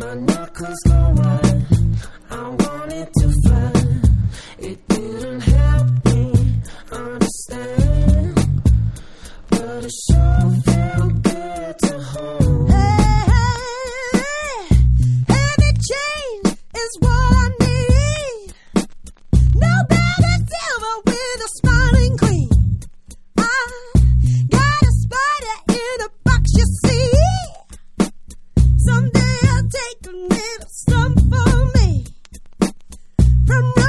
My knuckles go wide. I wanted to fly. It didn't help me understand, but it sure felt good to hold. Heavy change is what I need. Nobody silver with a smiling queen. I got a spider in a box, you see. Someday I'll take a little stump for me. From